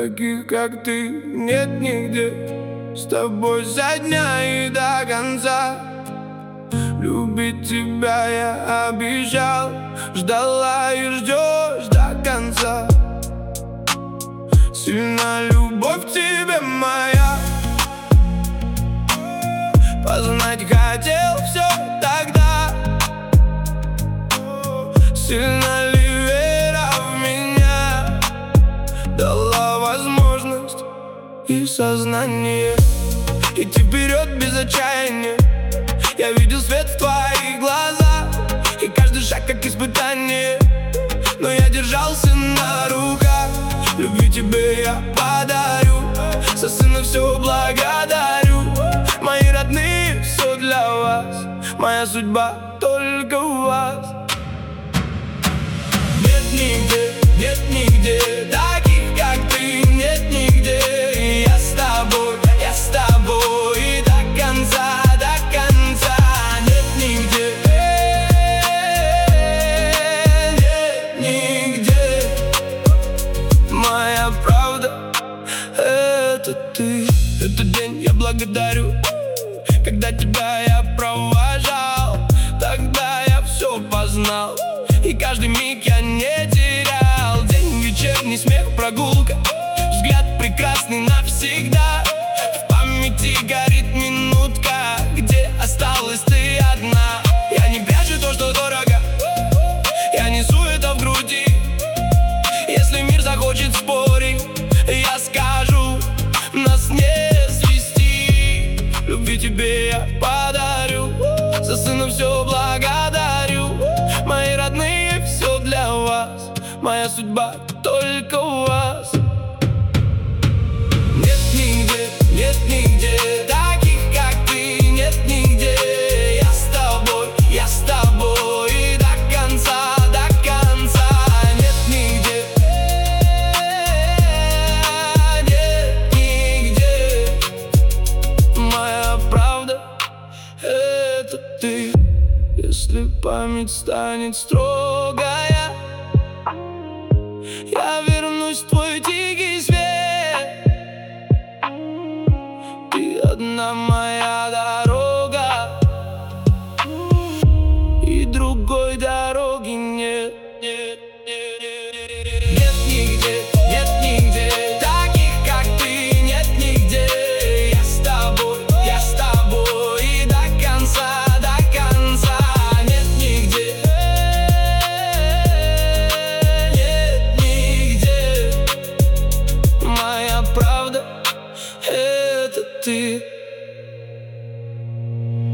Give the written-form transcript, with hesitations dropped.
Таких, как ты, нет нигде. С тобой за дня и до конца. Любить тебя я обещал, ждала и ждешь до конца. Сильна любовь к тебе моя. Познать хотел все тогда. Сильна ли вера в меня? Дала возможность и сознание идти вперед без отчаяния. Я видел свет в твоих глазах, и каждый шаг как испытание. Но я держался на руках. Любви тебе я подарю, за сына все благодарю. Мои родные, все для вас, моя судьба только у вас. Нет нигде таких, как ты, нет нигде. И я с тобой и до конца, до конца. Нет нигде, нет нигде. Моя правда — это ты. Этот день я благодарю, когда тебя я провожал. Тогда я все познал, и каждый миг я не терял. День, вечерний смех, прогулка, взгляд прекрасный навсегда. В памяти горит минутка, где осталась ты одна. Я не прячу то, что дорого, я несу это в груди. Если мир захочет спорить, я скажу, нас не свести. Любви тебе я подарю, за сына все благодарю. Мои родные, все для вас, моя судьба только у вас. Нет нигде таких, как ты, нет нигде. Я с тобой и до конца, до конца. Нет нигде, нет нигде. Моя правда — это ты. Если память станет строгая, я вернусь в твой тихий свет. Ты одна моя дорога, и другой дороги нет. Нет нигде таких, как ты, нет нигде. Я с тобой и до конца, до конца. Нет нигде, нет нигде. Моя правда — это ты.